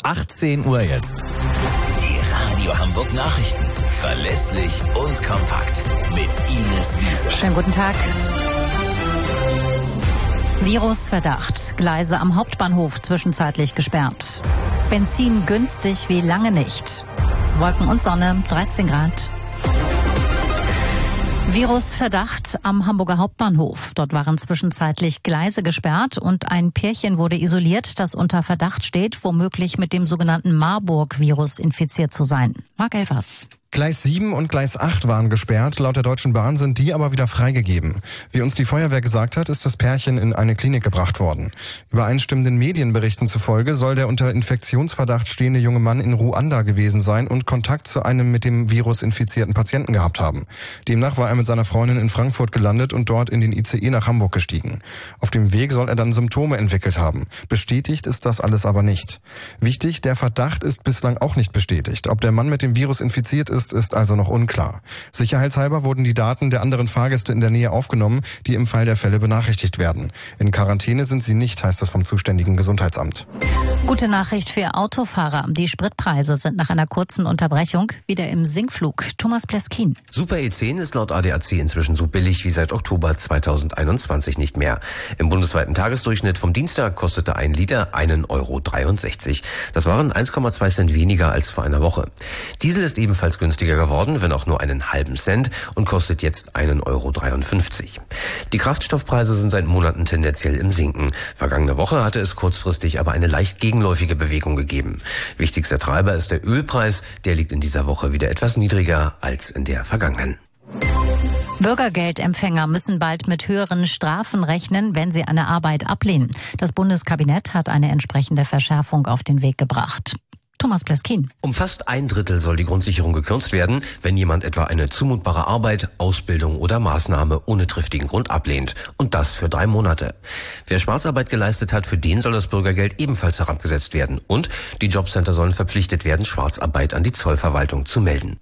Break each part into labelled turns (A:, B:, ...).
A: 18 Uhr jetzt.
B: Die Radio Hamburg Nachrichten. Verlässlich und kompakt. Mit Ines Wiese.
C: Schönen guten Tag. Virusverdacht. Gleise am Hauptbahnhof zwischenzeitlich gesperrt. Benzin günstig wie lange nicht. Wolken und Sonne, 13 Grad. Virusverdacht am Hamburger Hauptbahnhof. Dort waren zwischenzeitlich Gleise gesperrt und ein Pärchen wurde isoliert, das unter Verdacht steht, womöglich mit dem sogenannten Marburg-Virus infiziert zu sein. Marc Elfers.
D: Gleis 7 und Gleis 8 waren gesperrt, laut der Deutschen Bahn sind die aber wieder freigegeben. Wie uns die Feuerwehr gesagt hat, ist das Pärchen in eine Klinik gebracht worden. Übereinstimmenden Medienberichten zufolge soll der unter Infektionsverdacht stehende junge Mann in Ruanda gewesen sein und Kontakt zu einem mit dem Virus infizierten Patienten gehabt haben. Demnach war er mit seiner Freundin in Frankfurt gelandet und dort in den ICE nach Hamburg gestiegen. Auf dem Weg soll er dann Symptome entwickelt haben. Bestätigt ist das alles aber nicht. Wichtig, der Verdacht ist bislang auch nicht bestätigt. Ob der Mann mit dem Virus infiziert ist also noch unklar. Sicherheitshalber wurden die Daten der anderen Fahrgäste in der Nähe aufgenommen, die im Fall der Fälle benachrichtigt werden. In Quarantäne sind sie nicht, heißt es vom zuständigen Gesundheitsamt.
C: Gute Nachricht für Autofahrer. Die Spritpreise sind nach einer kurzen Unterbrechung wieder im Sinkflug. Thomas Pleskin.
E: Super E10 ist laut ADAC inzwischen so billig wie seit Oktober 2021 nicht mehr. Im bundesweiten Tagesdurchschnitt vom Dienstag kostete ein Liter 1,63 €. Das waren 1,2 Cent weniger als vor einer Woche. Diesel ist ebenfalls günstiger geworden, wenn auch nur einen halben Cent und kostet jetzt 1,53 €. Die Kraftstoffpreise sind seit Monaten tendenziell im Sinken. Vergangene Woche hatte es kurzfristig aber eine leicht gegenläufige Bewegung gegeben. Wichtigster Treiber ist der Ölpreis. Der liegt in dieser Woche wieder etwas niedriger als in der vergangenen.
C: Bürgergeldempfänger müssen bald mit höheren Strafen rechnen, wenn sie eine Arbeit ablehnen. Das Bundeskabinett hat eine entsprechende Verschärfung auf den Weg gebracht. Thomas Pleskin.
E: Um fast 1/3 soll die Grundsicherung gekürzt werden, wenn jemand etwa eine zumutbare Arbeit, Ausbildung oder Maßnahme ohne triftigen Grund ablehnt. Und das für 3 Monate. Wer Schwarzarbeit geleistet hat, für den soll das Bürgergeld ebenfalls herabgesetzt werden. Und die Jobcenter sollen verpflichtet werden, Schwarzarbeit an die Zollverwaltung zu melden.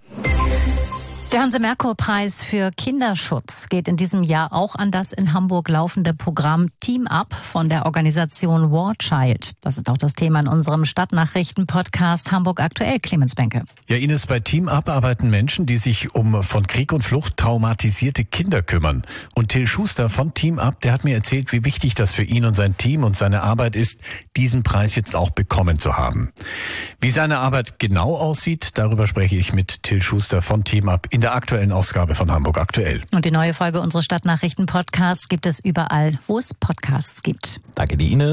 C: Der Hanse-Merkur-Preis für Kinderschutz geht in diesem Jahr auch an das in Hamburg laufende Programm Team Up von der Organisation War Child. Das ist auch das Thema in unserem Stadtnachrichten-Podcast Hamburg aktuell. Clemens Benke.
A: Ja, Ines, bei Team Up arbeiten Menschen, die sich um von Krieg und Flucht traumatisierte Kinder kümmern. Und Till Schuster von Team Up, der hat mir erzählt, wie wichtig das für ihn und sein Team und seine Arbeit ist, diesen Preis jetzt auch bekommen zu haben. Wie seine Arbeit genau aussieht, darüber spreche ich mit Till Schuster von Team Up in der aktuellen Ausgabe von Hamburg aktuell.
C: Und die neue Folge unseres Stadtnachrichten-Podcasts gibt es überall, wo es Podcasts gibt.
A: Danke dir, Ines.